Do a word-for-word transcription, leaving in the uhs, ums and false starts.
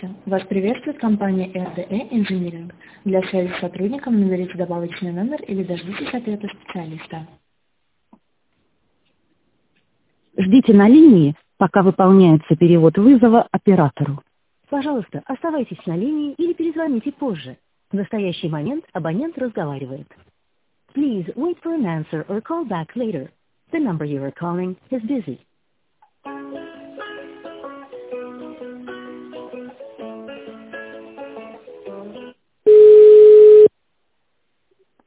Вас приветствует компания эр дэ э Engineering. Для связи с сотрудником наберите добавочный номер или дождитесь ответа специалиста. Ждите на линии, пока выполняется перевод вызова оператору. Пожалуйста, оставайтесь на линии или перезвоните позже. В настоящий момент абонент разговаривает. Please wait for an answer or call back later. The number you are calling is busy.